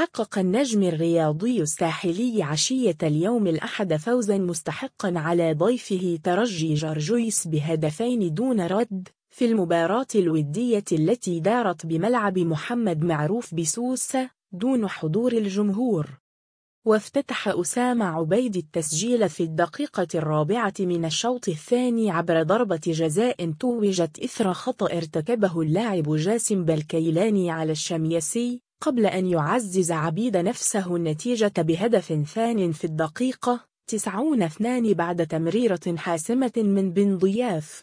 حقق النجم الرياضي الساحلي عشية اليوم الأحد فوزا مستحقا على ضيفه ترجي جرجويس بهدفين دون رد في المباراة الودية التي دارت بملعب محمد معروف بسوسة دون حضور الجمهور. وافتتح أسامة عبيد التسجيل في الدقيقة 4 من الشوط الثاني عبر ضربة جزاء توجت إثر خطأ ارتكبه اللاعب جاسم بالكيلاني على الشميسي، قبل أن يعزز عبيد نفسه النتيجة بهدف ثان في الدقيقة 92 بعد تمريرة حاسمة من بن ضياف.